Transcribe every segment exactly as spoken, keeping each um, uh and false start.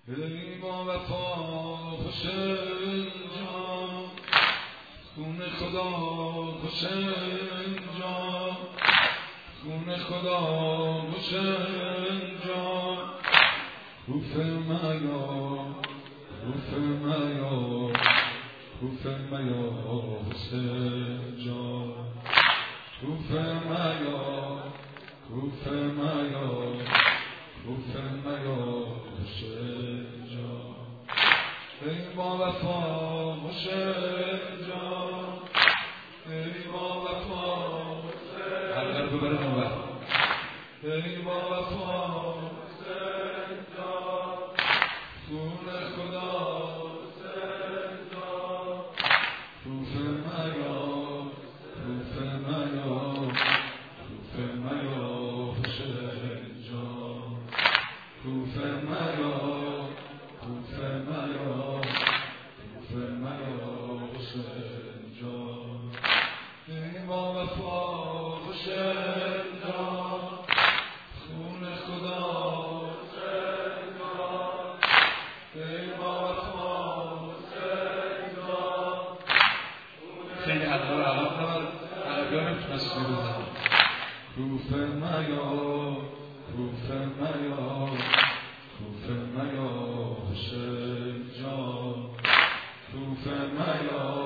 ای با وفا حسین جان، خون خدا حسین جان، خون خدا حسین جان، خوف میا خوف میا خوف میا حسین جان، خوف میا خوف میا خوف میا حسین جان. ای با وفا حسین جان، ای با وفا حسین حلقه رو ببره نوبر. ای با وفا حسین جان، خون خدا حسین جان، خوف میا خوف میا خوف میا حسین جان، خوف میا خوف میا خوف میا حسین جان. ای با وفا حسین جان، خون خدا حسین جان، ای با وفا حسین جان. خیلی حلقه رو الان نبر عربی ها نمیتونست سوی بزنم. خوف میا خوف میا خوف میا حسین جان، خوف میا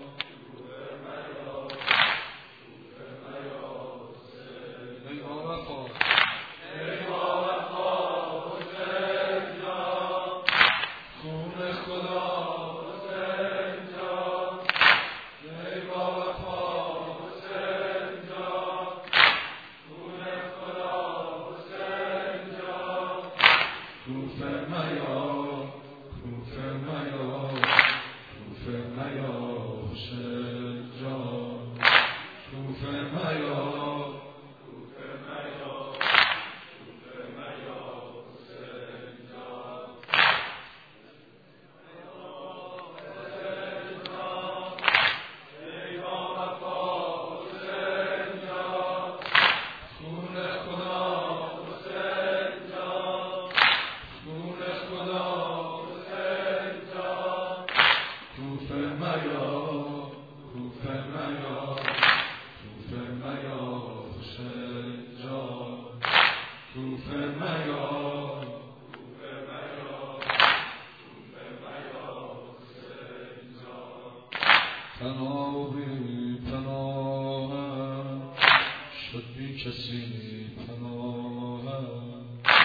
تنابی پناهم شد بی کسی پناهم،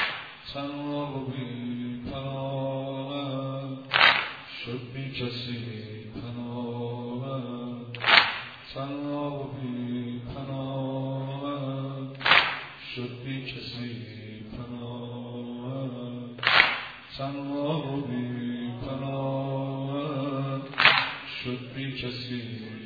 تنابی پناهم شد بی کسی پناهم، تنابی پناهم شد بی کسی پناهم، تنابی پناهم شد بی کسی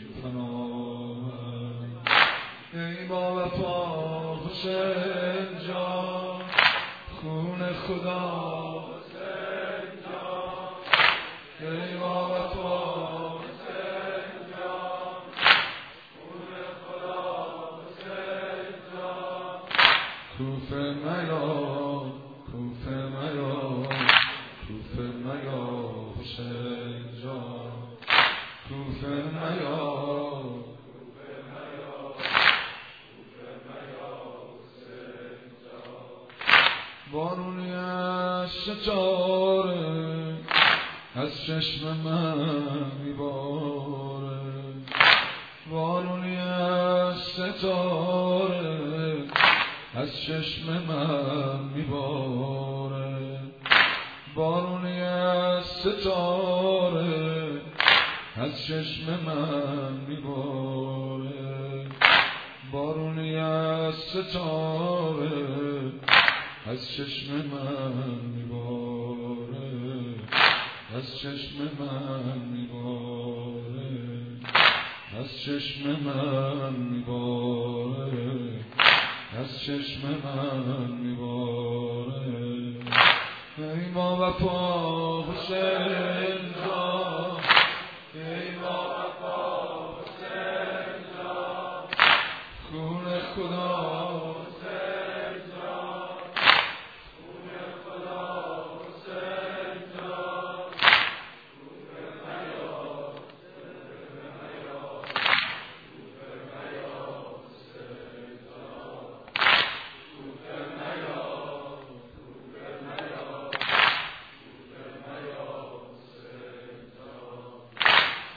پناهم. ای با وفا حسین جان، خون خدا حسین جان، ای با وفا حسین جان، خون خدا حسین جان، خوف میا خوف میا خوف میا حسین جان، خوف میا خوف میا خوف میا حسین جان. بارونی از ستاره از چشم من میباره، بارونی از ستاره از چشم من میباره، بارونی از ستاره از چشم من میباره، بارونی از ستاره از چشم من میباره، از چشم من میباره، از چشم من میباره، از چشم من میباره. ای با وفا حسین جان، ای با وفا حسین جان، خون خدا حسین جان، خون خدا حسین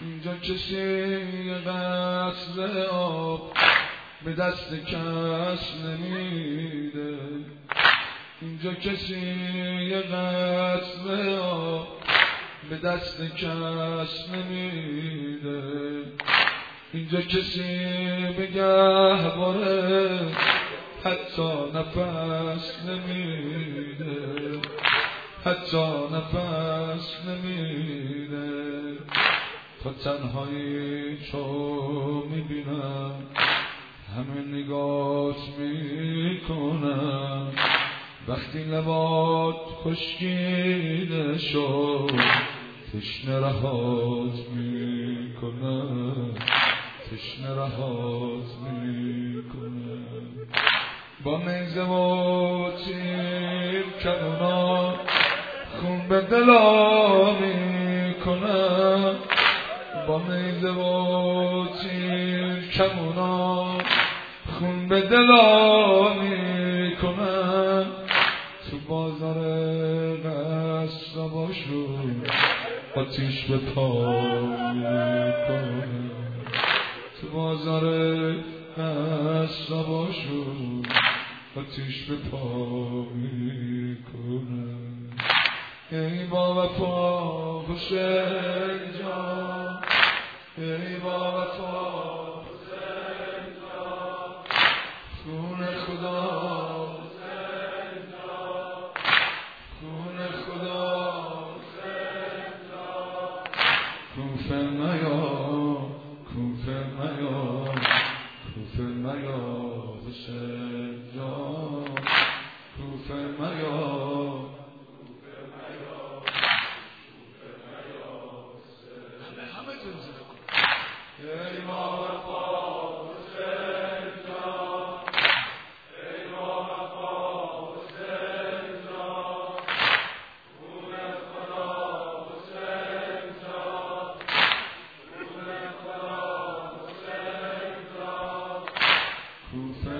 اینجا کسی قتل آب به دست کس نمیده، اینجا کسی قتل آب به دست کس نمیده، اینجا کسی به گهواره حتی نفس نمیده، حتی نفس نمیده. تا تنهایی چو میبینم همه نگات میکنم، وقتی لبات خشکیده شد تشنه رهات میکنم، تشنه رهات میکنم. با نیزه و تیر کمونا خون به دلا میکنم، با نیزه و تیر کمونا خون به دلا میکنم. تو بازار قصاباشون آتیش به پا میکنم، تو بازار قصاباشون آتیش به پا میکنم. ای با وفا حسین جان، ای با وفا حسین جان، خون خدا حسین جان، خون خدا حسین جان. کوفه میا، کوفه میا، کوفه میا حسین جان، کوفه میا. ای با وفا حسین جان، ای با وفا حسین جان، خون خدا حسین جان، خون خدا حسین جان. کوفه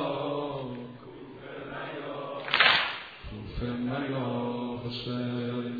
میا، کوفه میا، کوفه میا حسین